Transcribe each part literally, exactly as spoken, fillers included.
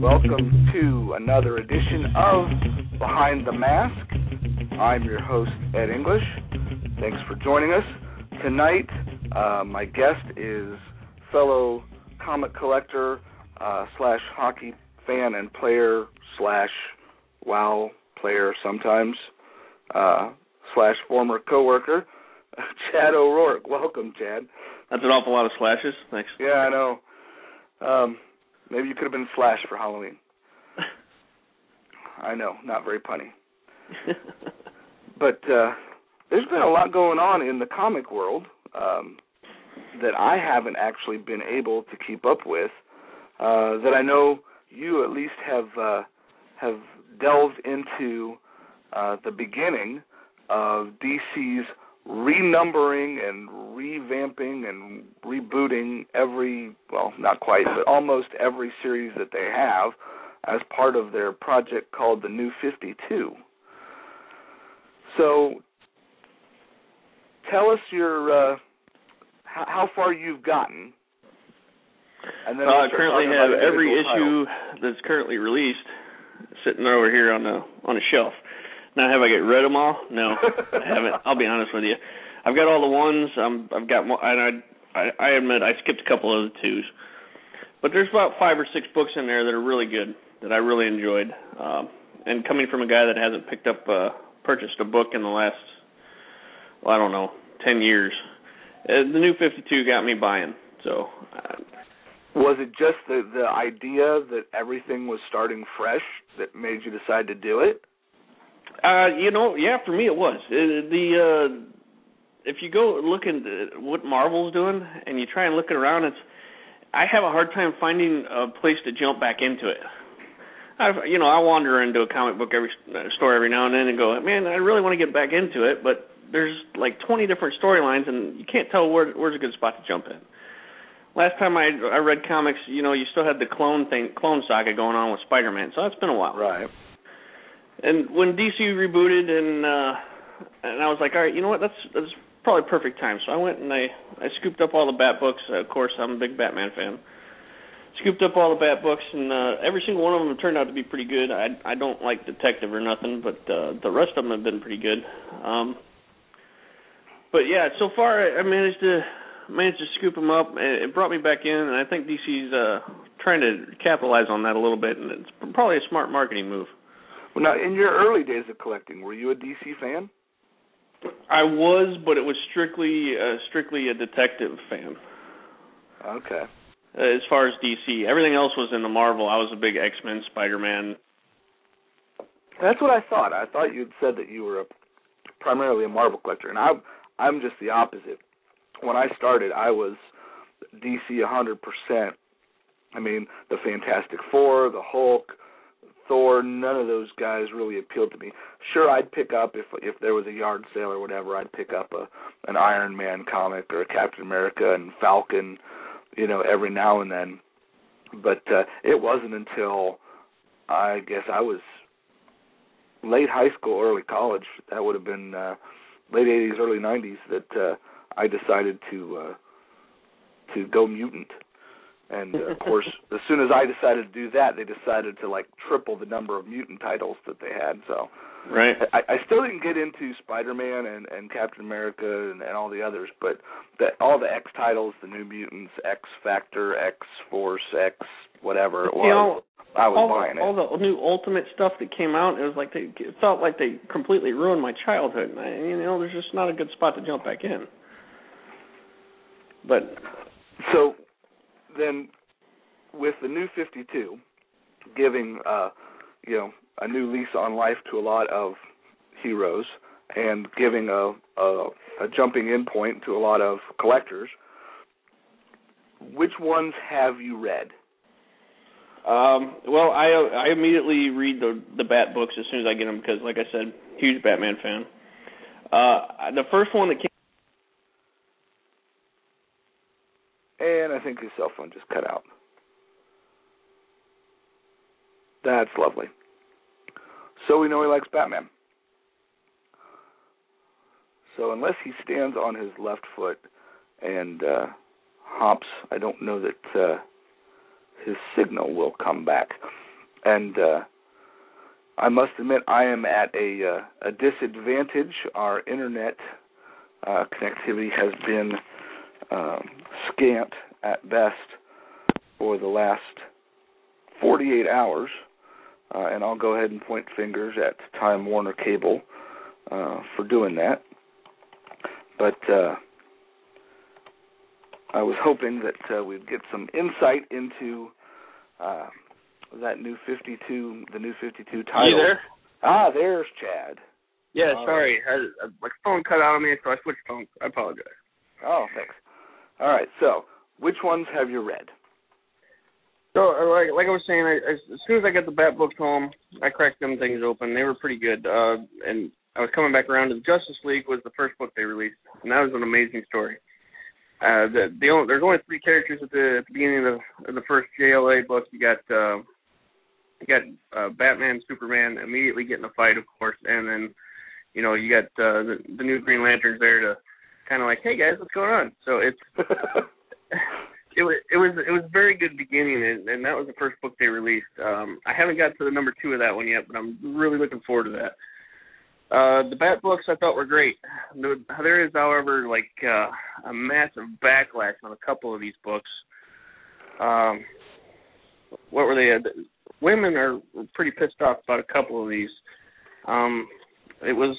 Welcome to another edition of Behind the Mask. I'm your host, Ed English. Thanks for joining us. Tonight, uh, my guest is fellow comic collector uh, slash hockey fan and player slash WoW player sometimes uh, slash former coworker, Chad O'Rourke. Welcome, Chad. That's an awful lot of slashes. Thanks. Yeah, I know. Um, maybe you could have been Slash for Halloween. I know, not very punny. But uh, there's been a lot going on in the comic world um, that I haven't actually been able to keep up with, uh, that I know you at least have uh, have delved into uh, the beginning of D C's renumbering and revamping and rebooting every, well, not quite, but almost every series that they have as part of their project called the New fifty-two. So tell us your uh, how, how far you've gotten. And then uh, we'll I currently have every issue titles. that's currently released sitting over here on the on a shelf. Now, have I get rid of them all? No, I haven't. I'll be honest with you. I've got all the ones. Um, I've got more, and I, I, I admit I skipped a couple of the twos. But there's about five or six books in there that are really good, that I really enjoyed. Um, and coming from a guy that hasn't picked up, uh, purchased a book in the last, well, I don't know, ten years, uh, the New fifty-two got me buying. So. Uh, Was it just the, the idea that everything was starting fresh that made you decide to do it? Uh, you know, yeah, for me it was. Uh, the uh, if you go look at what Marvel's doing and you try and look it around, it's I have a hard time finding a place to jump back into it. I, you know, I wander into a comic book every store every now and then and go, man, I really want to get back into it, but there's like twenty different storylines and you can't tell where where's a good spot to jump in. Last time I I read comics, you know, you still had the clone thing, clone saga going on with Spider-Man, so that's been a while. Right. And when D C rebooted, and uh, and I was like, all right, you know what, that's that's probably perfect time. So I went and I, I scooped up all the Bat books. Uh, of course, I'm a big Batman fan. Scooped up all the Bat books, and uh, every single one of them turned out to be pretty good. I I don't like Detective or nothing, but uh, the rest of them have been pretty good. Um, but yeah, so far I managed to managed to scoop them up. It brought me back in, and I think D C's uh, trying to capitalize on that a little bit, and it's probably a smart marketing move. Well, now, in your early days of collecting, were you a D C fan? I was, but it was strictly uh, strictly a detective fan. Okay. Uh, as far as D C, everything else was in the Marvel. I was a big X-Men, Spider-Man. That's what I thought. I thought you'd said that you were a, primarily a Marvel collector, and I'm I'm just the opposite. When I started, I was D C one hundred percent. I mean, the Fantastic Four, the Hulk, Thor, none of those guys really appealed to me. Sure, I'd pick up, if if there was a yard sale or whatever, I'd pick up a an Iron Man comic or a Captain America and Falcon, you know, every now and then. But uh, it wasn't until, I guess I was late high school, early college, that would have been uh, late eighties, early nineties, that uh, I decided to uh, to go mutant. And, uh, of course, as soon as I decided to do that, they decided to, like, triple the number of mutant titles that they had. So right. I, I still didn't get into Spider-Man and, and Captain America and, and all the others, but the, all the X titles, the New Mutants, X-Factor, X-Force, X, whatever it was, you know, I was all buying the, it. All the new Ultimate stuff that came out, it was like they it felt like they completely ruined my childhood. And I, you know, there's just not a good spot to jump back in. But so then, with the New fifty-two, giving uh, you know a new lease on life to a lot of heroes and giving a, a, a jumping in point to a lot of collectors, which ones have you read? Um, well, I I immediately read the the Bat books as soon as I get them because, like I said, huge Batman fan. Uh, the first one that came. And I think his cell phone just cut out. That's lovely. So we know he likes Batman. So unless he stands on his left foot and uh, hops, I don't know that uh, his signal will come back. and uh, I must admit I am at a uh, a disadvantage. Our internet uh, connectivity has been um, scant at best for the last forty-eight hours, uh, and I'll go ahead and point fingers at Time Warner Cable uh, for doing that. But uh, I was hoping that uh, we'd get some insight into uh, that new fifty-two, the new fifty-two title. You there? Ah, there's Chad. Yeah, All sorry. I, I, my phone cut out on me, so I switched phones. I apologize. Oh, thanks. All right, so which ones have you read? So, uh, like, like I was saying, I, as, as soon as I got the Bat books home, I cracked them things open. They were pretty good. Uh, and I was coming back around to the Justice League was the first book they released, and that was an amazing story. Uh, the, the only, there's only three characters at the, at the beginning of the, of the first J L A book. You got uh, you got uh, Batman, Superman immediately getting a fight, of course, and then you know you got uh, the, the new Green Lanterns there to kind of like, hey guys, what's going on? So it's it was it was it was a very good beginning, and, and that was the first book they released. Um, I haven't got to the number two of that one yet, but I'm really looking forward to that. Uh, the Bat books I thought were great. There is, however, like uh, a massive backlash on a couple of these books. Um, what were they? Uh, women are pretty pissed off about a couple of these. Um, it was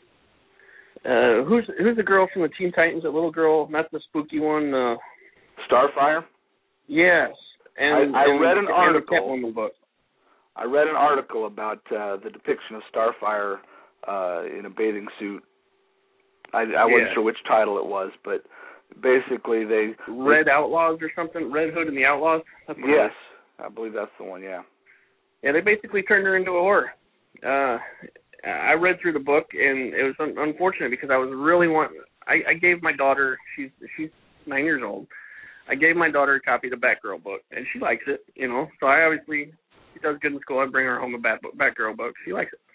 uh, who's who's the girl from the Teen Titans? That little girl, not the spooky one. Uh, Starfire? Yes. And I, I and, read an and article. Catwoman book. I read an article about uh, the depiction of Starfire uh, in a bathing suit. I, I wasn't yeah. sure which title it was, but basically they... Red they, Outlaws or something? Red Hood and the Outlaws? That's yes, I believe that's the one, yeah. Yeah, they basically turned her into a whore. Uh, I read through the book, and it was un- unfortunate because I was really want. I, I gave my daughter, she's she's nine years old, I gave my daughter a copy of the Batgirl book, and she likes it, you know. So I obviously, she does good in school. I bring her home a Bat book, Batgirl book. She likes it.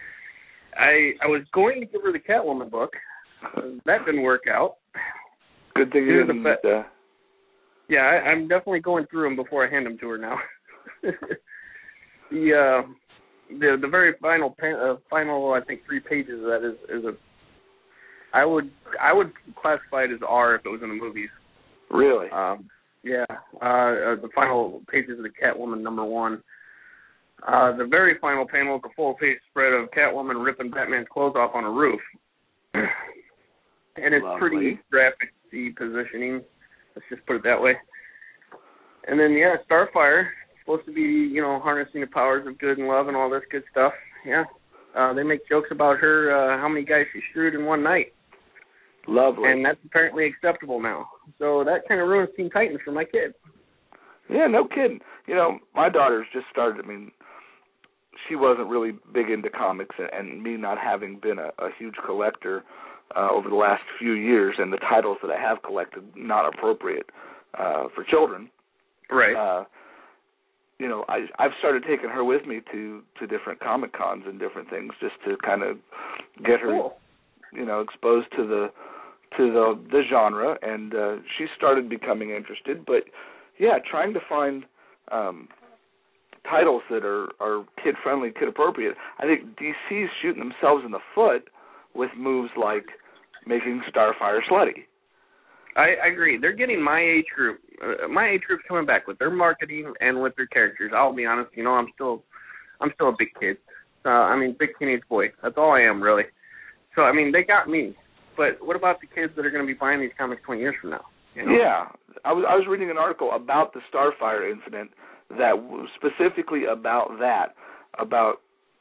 I I was going to give her the Catwoman book. That didn't work out. Good thing you didn't. Fa- uh... Yeah, I, I'm definitely going through them before I hand them to her now. the uh, the the very final uh, final I think three pages of that is is a. I would I would classify it as R if it was in the movies. Really? Um, yeah. Uh, the final pages of the Catwoman number one. Uh, the very final panel is a full-page spread of Catwoman ripping Batman's clothes off on a roof. And it's Lovely. pretty graphic, the positioning. Let's just put it that way. And then, yeah, Starfire, supposed to be, you know, harnessing the powers of good and love and all this good stuff. Yeah. Uh, they make jokes about her, uh, how many guys she screwed in one night. Lovely. And that's apparently acceptable now. So that kind of ruins Teen Titans for my kid. Yeah, no kidding. You know, my daughter's just started, I mean, she wasn't really big into comics, and, and me not having been a, a huge collector uh, over the last few years, and the titles that I have collected not appropriate uh, for children. Right. Uh, you know, I, I've started taking her with me to, to different Comic Cons and different things just to kind of get her, cool. you know, exposed to the to the the genre, and uh, she started becoming interested. But yeah, trying to find um, titles that are, are kid friendly, kid appropriate. I think D C's shooting themselves in the foot with moves like making Starfire slutty. I, I agree. They're getting my age group. Uh, my age group's coming back with their marketing and with their characters. I'll be honest. You know, I'm still, I'm still a big kid. Uh, I mean, big teenage boy. That's all I am, really. So I mean, they got me. But what about the kids that are going to be buying these comics twenty years from now? You know? Yeah, I was I was reading an article about the Starfire incident that was specifically about that, about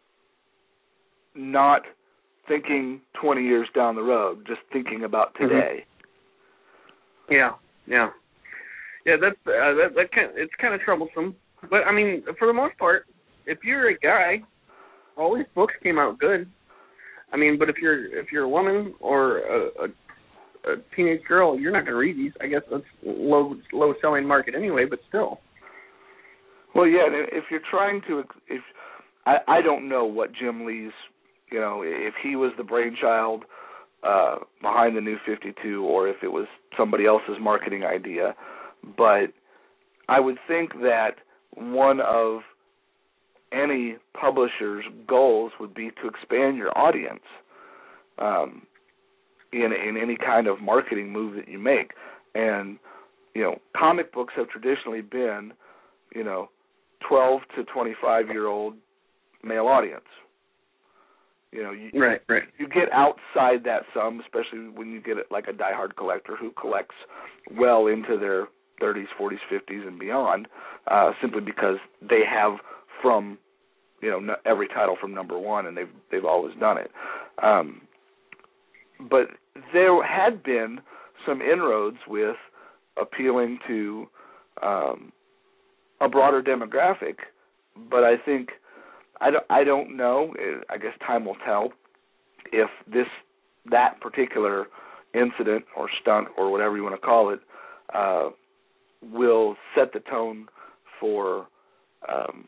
not thinking twenty years down the road, just thinking about today. Mm-hmm. Yeah, yeah, yeah. That's uh, that. That kind of, it's kind of troublesome. But I mean, for the most part, if you're a guy, all these books came out good. I mean, but if you're if you're a woman or a, a, a teenage girl, you're not going to read these. I guess that's low low selling market anyway. But still. Well, yeah. If you're trying to, if I, I don't know what Jim Lee's, you know, if he was the brainchild uh, behind the New fifty-two, or if it was somebody else's marketing idea, but I would think that one of any publisher's goals would be to expand your audience um, in in any kind of marketing move that you make. And you know, comic books have traditionally been, you know, twelve to twenty-five year old male audience. You know, you, right, right. you get outside that some, especially when you get it like a diehard collector who collects well into their thirties, forties, fifties, and beyond, uh, simply because they have from, you know, every title from number one, and they've they've always done it. Um, but there had been some inroads with appealing to um, a broader demographic, but I think I don't, I don't know. I guess time will tell if this that particular incident or stunt or whatever you want to call it uh, will set the tone for um,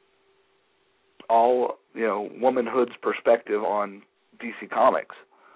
all, you know, womanhood's perspective on D C Comics.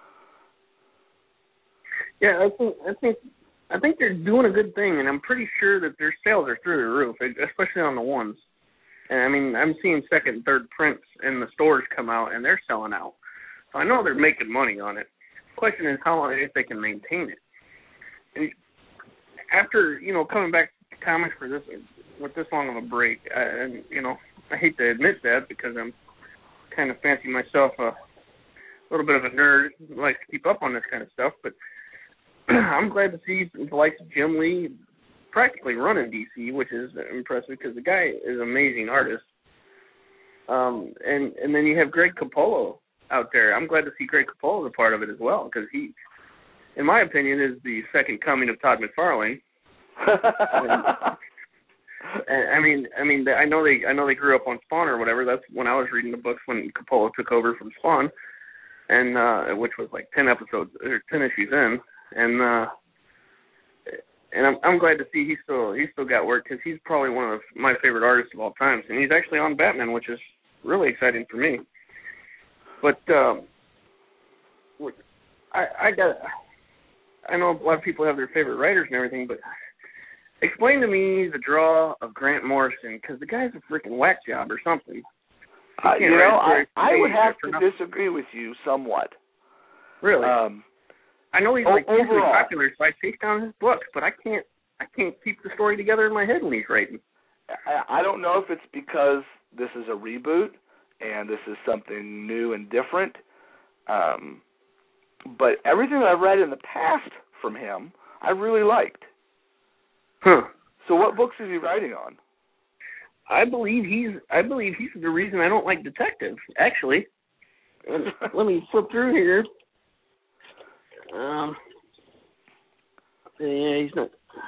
Yeah, I think I think I think they're doing a good thing, and I'm pretty sure that their sales are through the roof, especially on the ones. And I mean, I'm seeing second and third prints in the stores come out, and they're selling out. So I know they're making money on it. The question is how long, if they can maintain it. And after, you know, coming back to comics for this, with this long of a break, I, and you know, I hate to admit that because I'm kind of fancy myself a little bit of a nerd, who likes to keep up on this kind of stuff, but I'm glad to see the likes of Jim Lee practically running D C, which is impressive because the guy is an amazing artist. Um, and and then you have Greg Capullo out there. I'm glad to see Greg Capullo as a part of it as well because he, in my opinion, is the second coming of Todd McFarlane. and, and, I mean, I mean, I know they I know they grew up on Spawn or whatever. That's when I was reading the books when Capullo took over from Spawn, and uh, which was like ten episodes or ten issues in. And uh, and I'm I'm glad to see he still he still got work because he's probably one of my favorite artists of all time, and he's actually on Batman, which is really exciting for me. But um, I I got I know a lot of people have their favorite writers and everything, but explain to me the draw of Grant Morrison because the guy's a freaking whack job or something. Uh, you know, I, I would have to nothing. disagree with you somewhat. Really. Um, I know he's o- like hugely overall, popular, so I chase down his books, but I can't I can't keep the story together in my head when he's writing. I, I don't know if it's because this is a reboot and this is something new and different, um, but everything that I've read in the past from him, I really liked. Huh. So what books is he writing on? I believe he's I believe he's the reason I don't like detectives, actually. Let me flip through here. Um, yeah, he's not.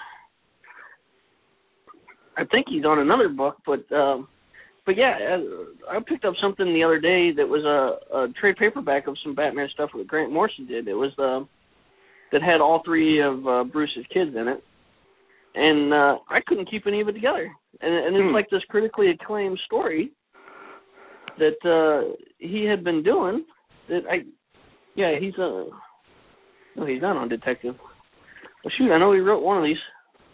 I think he's on another book, but um, but yeah, I picked up something the other day that was a, a trade paperback of some Batman stuff that Grant Morrison did. It was uh, that had all three of uh, Bruce's kids in it, and uh, I couldn't keep any of it together. And, and it's hmm. like this critically acclaimed story that uh, he had been doing. That I, yeah, he's a. Uh, No, he's not on detective. Well, shoot, I know he wrote one of these.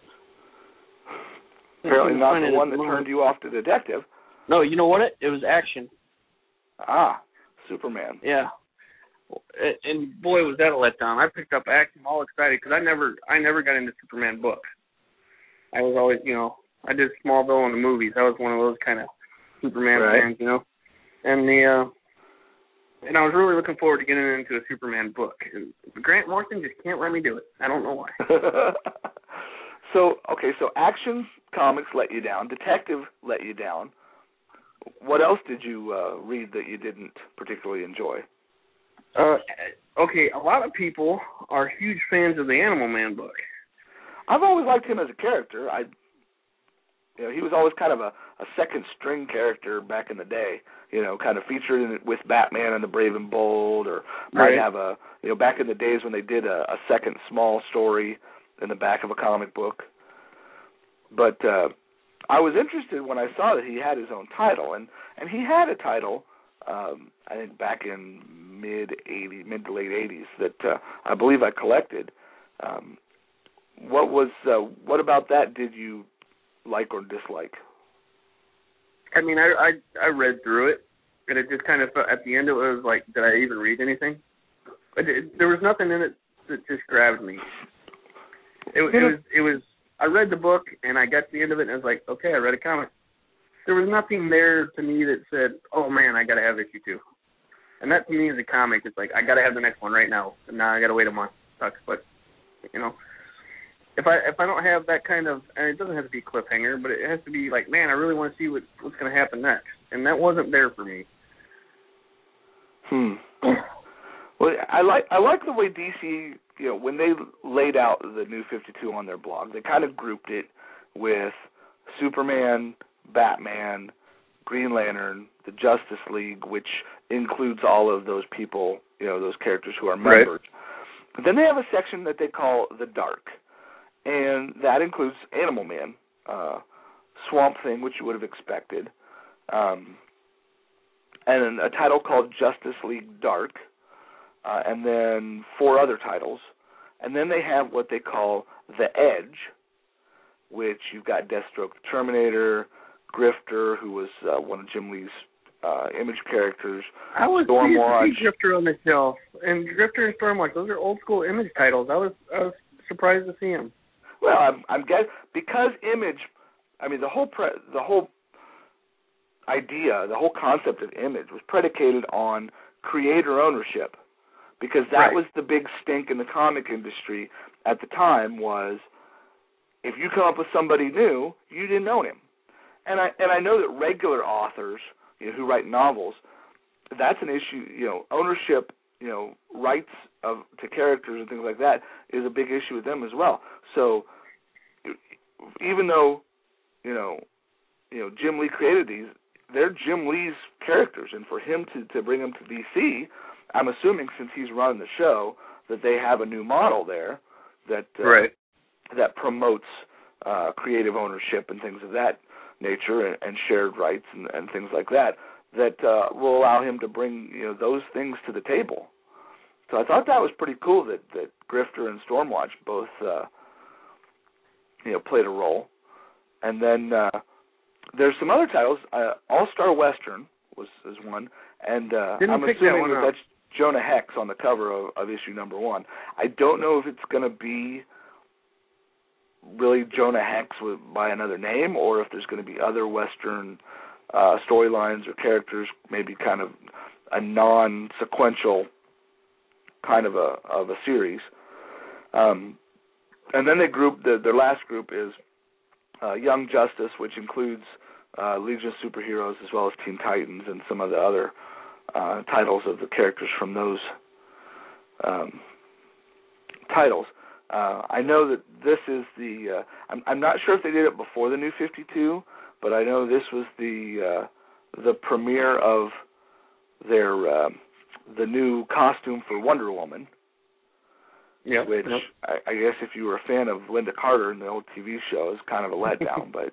Apparently not the one that turned you off to detective. No, you know what? It, it was Action. Ah, Superman. Yeah. And boy, was that a letdown. I picked up Action all excited because I never, I never got into Superman books. I was always, you know, I did Smallville and the movies. I was one of those kind of Superman right. fans, you know. And the, uh, And I was really looking forward to getting into a Superman book. And Grant Morrison just can't let me do it. I don't know why. so, okay, so Action Comics let you down. Detective let you down. What else did you uh, read that you didn't particularly enjoy? Uh, okay, a lot of people are huge fans of the Animal Man book. I've always liked him as a character. I, you know, he was always kind of a, a second-string character back in the day. You know, kind of featured in it with Batman and the Brave and Bold, or might right. have a, you know, back in the days when they did a, a second small story in the back of a comic book. But uh, I was interested when I saw that he had his own title, and, and he had a title, um, I think back in mid eighties, mid to late eighties, that uh, I believe I collected. Um, what was, uh, what about that did you like or dislike? I mean, I, I I read through it, and it just kind of felt, at the end it was like, did I even read anything? But it, there was nothing in it that just grabbed me. It, it was it was I read the book and I got to the end of it and I was like, okay, I read a comic. There was nothing there to me that said, oh man, I got to have issue two. And that to me is a comic. It's like I got to have the next one right now, and now I got to wait a month. Sucks, but you know, if I if I don't have that kind of, and it doesn't have to be a cliffhanger, but it has to be like, man, I really want to see what what's going to happen next, and that wasn't there for me. Hmm. Well, I like I like the way D C, you know, when they laid out the New fifty-two on their blog, they kind of grouped it with Superman, Batman, Green Lantern, the Justice League, which includes all of those people, you know, those characters who are members. Right. But then they have a section that they call the Dark, and that includes Animal Man, uh, Swamp Thing, which you would have expected, um, and a title called Justice League Dark, uh, and then four other titles. And then they have what they call the Edge, which you've got Deathstroke the Terminator, Grifter, who was uh, one of Jim Lee's uh, Image characters. I was Stormwatch. pleased to see Grifter on the shelf, and Grifter and Stormwatch, those are old school Image titles. I was I was surprised to see them. Well, I'm, I'm guess because Image, I mean the whole pre, the whole idea, the whole concept of Image was predicated on creator ownership, because that right. was the big stink in the comic industry at the time. Was if you come up with somebody new, you didn't own him. And I and I know that regular authors, you know, who write novels, that's an issue. You know, ownership, you know, rights of to characters and things like that is a big issue with them as well. So even though, you know, you know, Jim Lee created these, they're Jim Lee's characters, and for him to, to bring them to D C, I'm assuming since he's running the show that they have a new model there that uh, right. that promotes uh, creative ownership and things of that nature, and, and shared rights and, and things like that, that uh, will allow him to bring, you know, those things to the table. So I thought that was pretty cool that, that Grifter and Stormwatch both, uh, you know, played a role. And then uh, there's some other titles. Uh, All-Star Western was is one, and uh, I'm assuming that, that that's Jonah Hex on the cover of, of issue number one. I don't know if it's going to be really Jonah Hex with, by another name, or if there's going to be other Western uh, storylines or characters, maybe kind of a non-sequential kind of a of a series. Um, and then they group the, their last group is uh, Young Justice, which includes uh, Legion of Superheroes as well as Teen Titans and some of the other uh, titles of the characters from those um, titles. Uh, I know that this is the. Uh, I'm, I'm not sure if they did it before the New fifty-two, but I know this was the uh, the premiere of their uh, the new costume for Wonder Woman. Yeah. Which yep. I, I guess if you were a fan of Linda Carter in the old T V show, is kind of a letdown, but.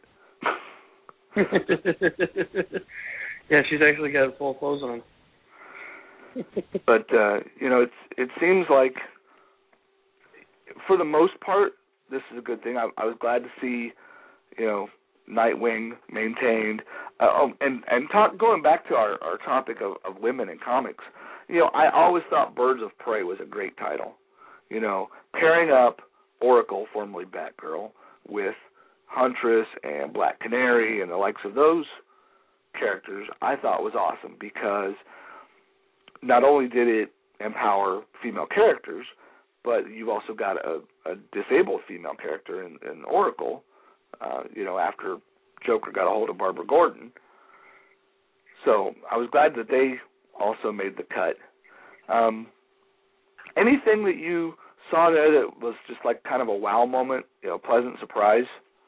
Yeah, she's actually got full clothes on. But uh, you know, it's it seems like, for the most part, this is a good thing. I, I was glad to see, you know, Nightwing maintained. Uh, oh, and and talk, going back to our, our topic of, of women in comics, you know, I always thought Birds of Prey was a great title. You know, pairing up Oracle, formerly Batgirl, with Huntress and Black Canary and the likes of those characters, I thought was awesome, because not only did it empower female characters, but you've also got a, a disabled female character in, in Oracle, uh, you know, after Joker got a hold of Barbara Gordon. So I was glad that they also made the cut. Um, anything that you saw there that was just like kind of a wow moment, you know, pleasant surprise?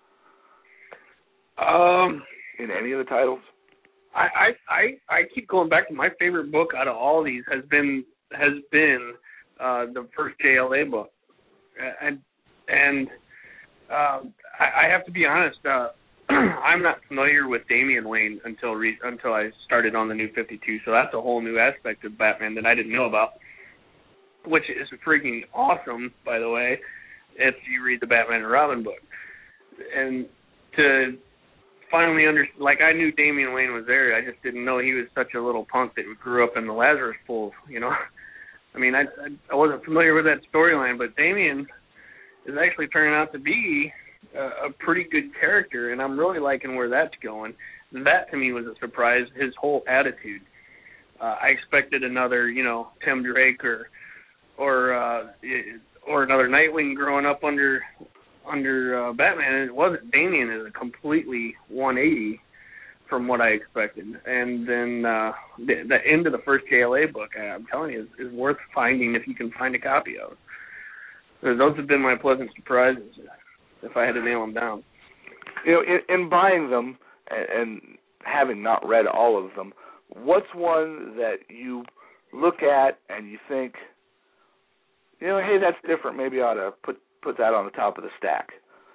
Um, in any of the titles? I, I, I, I keep going back to my favorite book out of all these has been has been uh, the first J L A book, and and uh, I, I have to be honest. Uh, I'm not familiar with Damian Wayne until re- until I started on the New fifty-two, so that's a whole new aspect of Batman that I didn't know about, which is freaking awesome, by the way, if you read the Batman and Robin book. And to finally under like I knew Damian Wayne was there. I just didn't know he was such a little punk that grew up in the Lazarus Pools. You know, I mean, I I, I wasn't familiar with that storyline, but Damian is actually turning out to be a, a pretty good character, and I'm really liking where that's going. That to me was a surprise. His whole attitude. Uh, I expected another, you know, Tim Drake or or uh, or another Nightwing growing up under. under uh, Batman, and it wasn't. Damian is a completely one eighty from what I expected. And then uh, the, the end of the first J L A book, I, I'm telling you, is, is worth finding if you can find a copy of. So those have been my pleasant surprises, if I had to nail them down. You know, in, in buying them and, and having not read all of them, what's one that you look at and you think, you know, hey, that's different, maybe I ought to put put that on the top of the stack?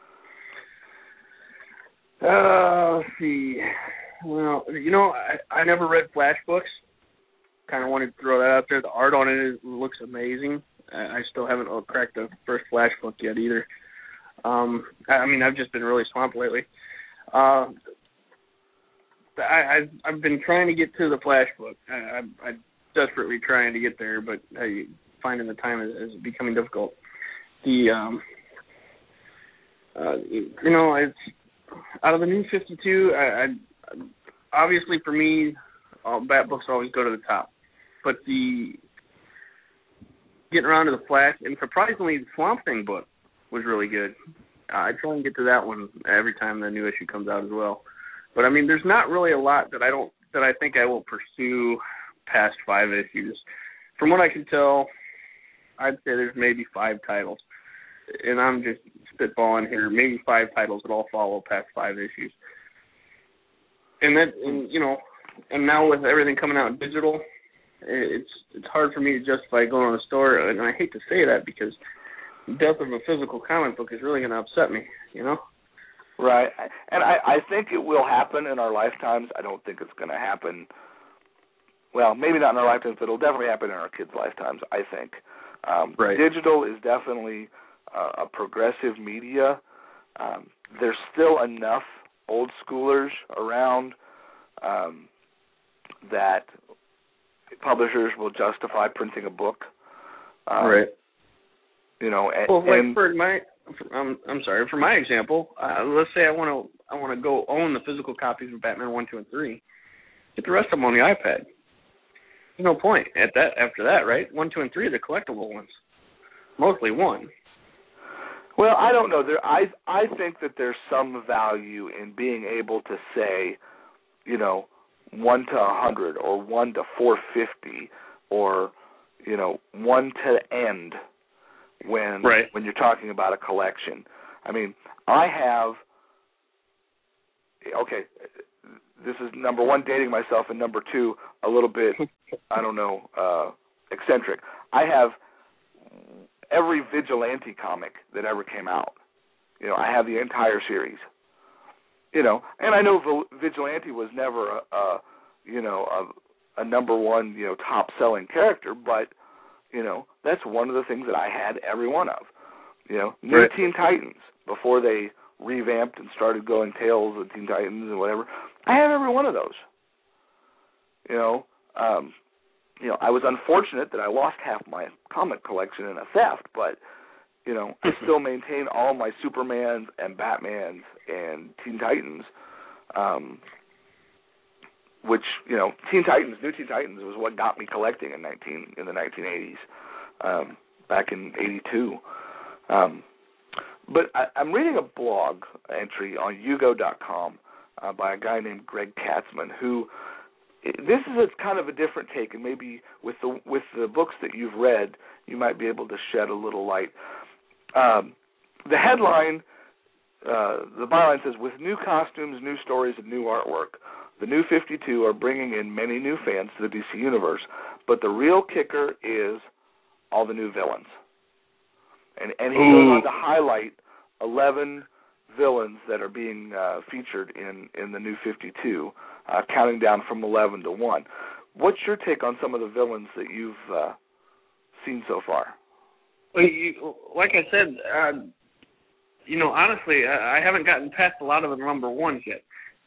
Uh, let's see. Well, you know, I, I never read Flash books. Kind of wanted to throw that out there. The art on it is, looks amazing. I, I still haven't cracked the first Flash book yet either. Um, I mean, I've just been really swamped lately. Uh, I, I've, I've been trying to get to the Flash book. I, I, I'm desperately trying to get there, but I, finding the time is, is becoming difficult. The um, uh, you know, it's out of the New fifty-two. I, I obviously for me, all Bat books always go to the top. But the getting around to the Flash, and surprisingly, the Swamp Thing book was really good. Uh, I try and get to that one every time the new issue comes out as well. But I mean, there's not really a lot that I don't that I think I will pursue past five issues. From what I can tell, I'd say there's maybe five titles. And I'm just spitballing here, maybe five titles that all follow past five issues. And that, and, you know, and now with everything coming out digital, it's it's hard for me to justify going to the store. And I hate to say that because the death of a physical comic book is really going to upset me, you know? Right. And I, I think it will happen in our lifetimes. I don't think it's going to happen, well, maybe not in our lifetimes, but it'll definitely happen in our kids' lifetimes, I think. Um, right. Digital is definitely uh, a progressive media. Um, there's still enough old schoolers around um, that publishers will justify printing a book. Um, right. You know, and, well, like and, for my, for, um, I'm sorry, for my example, uh, let's say I want to, I want to go own the physical copies of Batman one, two, and three. Get the rest of them on the iPad. There's no point at that after that, right? One, two, and three are the collectible ones. Mostly one. Well, I don't know. There, I I think that there's some value in being able to say, you know, one to a hundred or one to four fifty or, you know, one to end when right. when you're talking about a collection. I mean, I have. Okay, this is number one, dating myself, and number two, a little bit, I don't know, uh, eccentric. I have every Vigilante comic that ever came out. You know, I have the entire series. You know, and I know Vigilante was never a, a you know, a, a number one, you know, top-selling character, but, you know, that's one of the things that I had every one of. You know, New right. Teen Titans, before they revamped and started going Tales of Teen Titans and whatever, I have every one of those. You know, um, you know, I was unfortunate that I lost half my comic collection in a theft, but, you know, I still maintain all my Supermans and Batmans and Teen Titans, um, which, you know, Teen Titans, New Teen Titans was what got me collecting in nineteen in the nineteen eighties, um, back in eighty-two. Um, but I, I'm reading a blog entry on Yugo dot com uh, by a guy named Greg Katzman, who, this is a kind of a different take, and maybe with the with the books that you've read, you might be able to shed a little light. Um, the headline, uh, the byline says, with new costumes, new stories, and new artwork, the New fifty-two are bringing in many new fans to the D C Universe, but the real kicker is all the new villains. And, and he Ooh. goes on to highlight eleven villains that are being uh, featured in, in the New fifty-two, uh, counting down from eleven to one. What's your take on some of the villains that you've uh, seen so far? Well, you, like I said, uh, you know, honestly, I, I haven't gotten past a lot of the number ones yet.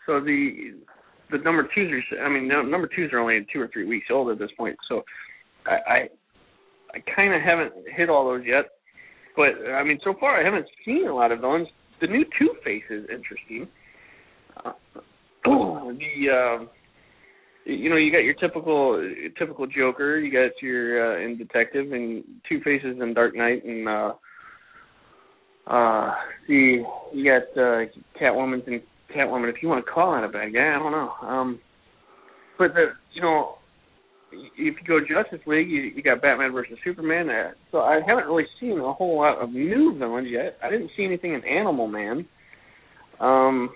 So the the number twos are, I mean, no, number twos are only two or three weeks old at this point. So I I, I kind of haven't hit all those yet. But I mean, so far I haven't seen a lot of villains. The new Two-Face is interesting. Uh, the uh, you know, you got your typical typical Joker, you got your uh, in Detective, and Two-Faces in Dark Knight, and uh, uh, the you got uh, Catwoman and Catwoman. If you want to call it a bad guy, I don't know. Um, but the you know, if you go Justice League, you, you got Batman versus Superman. Uh, so I haven't really seen a whole lot of new villains yet. I didn't see anything in Animal Man. Um.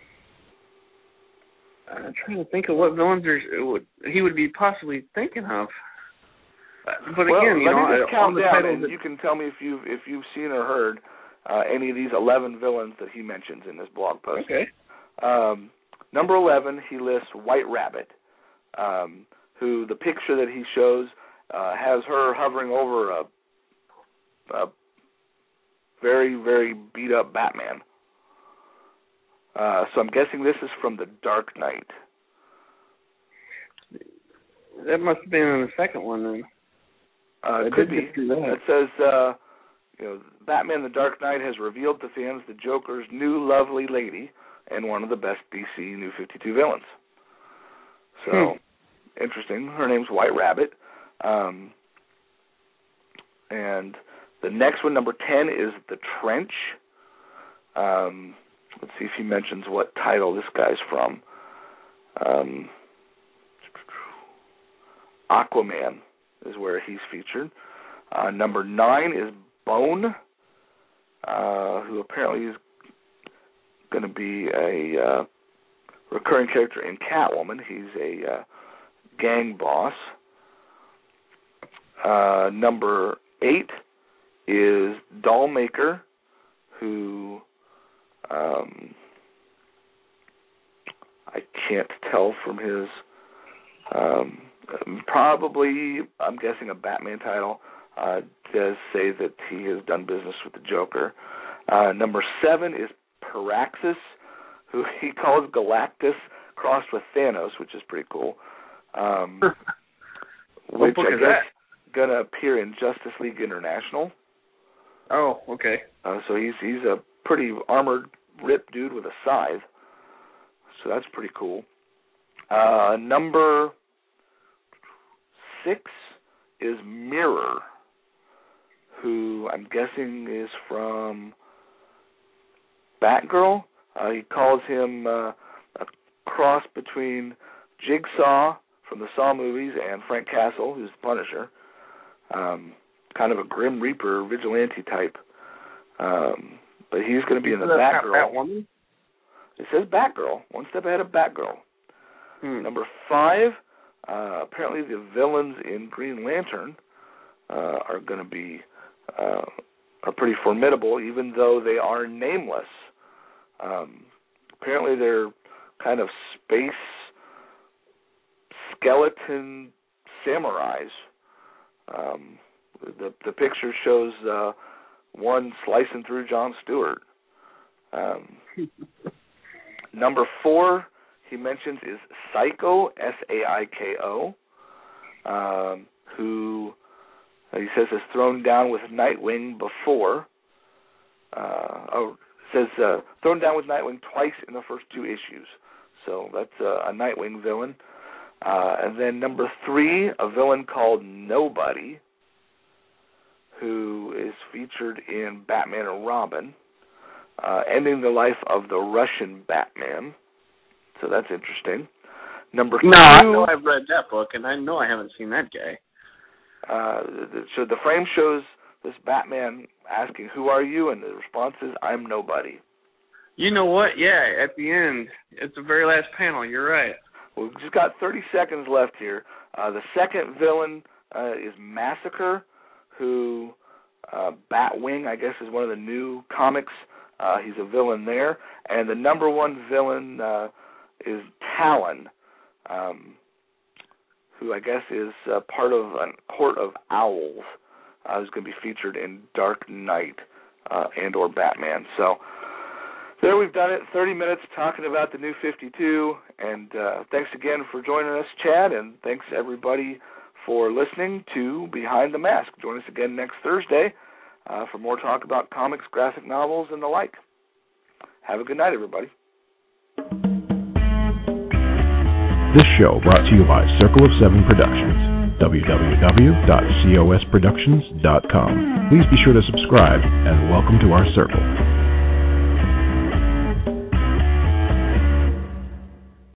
I'm trying to think of what villains there would, he would be possibly thinking of. But well, again, you let know, me just count down, and that, you can tell me if you've if you've seen or heard uh, any of these eleven villains that he mentions in this blog post. Okay. Um, number eleven, he lists White Rabbit, um, who the picture that he shows uh, has her hovering over a, a very very beat up Batman. Uh, so I'm guessing this is from The Dark Knight. That must have been in the second one then. Uh, it could be. It says, uh, you know, Batman The Dark Knight has revealed to fans the Joker's new lovely lady and one of the best D C New fifty-two villains. So, hmm. interesting. Her name's White Rabbit. Um, and the next one, number ten, is The Trench. Um... Let's see if he mentions what title this guy's from. Um, Aquaman is where he's featured. Uh, number nine is Bone, uh, who apparently is going to be a uh, recurring character in Catwoman. He's a uh, gang boss. Uh, number eight is Dollmaker, who... Um, I can't tell from his, um, probably, I'm guessing a Batman title, uh, does say that he has done business with the Joker. Uh, number seven is Paraxis, who he calls Galactus crossed with Thanos, which is pretty cool. Um, which I guess going to appear in Justice League International. Oh, okay. Uh, so he's he's a pretty armored, ripped dude with a scythe. So that's pretty cool. Uh, number six is Mirror, who I'm guessing is from Batgirl. Uh, he calls him uh, a cross between Jigsaw from the Saw movies and Frank Castle, who's the Punisher. Um, kind of a Grim Reaper vigilante type. Um, but he's going to be in the Batgirl. Batwoman? It says Batgirl, one step ahead of Batgirl. Hmm. Number five, uh, apparently the villains in Green Lantern uh, are going to be uh, are pretty formidable, even though they are nameless. Um, apparently they're kind of space skeleton samurais. Um, the the picture shows uh, one slicing through Jon Stewart. Um, number four, he mentions, is Psycho, S A I K O, um, who uh, he says has thrown down with Nightwing before. Uh, oh, says uh, thrown down with Nightwing twice in the first two issues. So that's uh, a Nightwing villain. Uh, and then number three, a villain called Nobody, who is featured in Batman and Robin, uh, ending the life of the Russian Batman. So that's interesting. Number two. No, I know I've read that book, and I know I haven't seen that guy. Uh, so the frame shows this Batman asking, "Who are you?" And the response is, "I'm nobody." You know what? Yeah, at the end, it's the very last panel. You're right. We've just got thirty seconds left here. Uh, the second villain uh, is Massacre, who uh, Batwing, I guess, is one of the new comics. Uh, he's a villain there. And the number one villain uh, is Talon, um, who I guess is uh, part of a horde of owls, uh, who's going to be featured in Dark Knight uh, and or Batman. So There we've done it, thirty minutes talking about the New fifty-two, and uh, thanks again for joining us, Chad, and thanks everybody for listening to Behind the Mask. Join us again next Thursday uh, for more talk about comics, graphic novels, and the like. Have a good night, everybody. This show brought to you by Circle of Seven Productions, w w w dot cos productions dot com. Please be sure to subscribe, and welcome to our circle.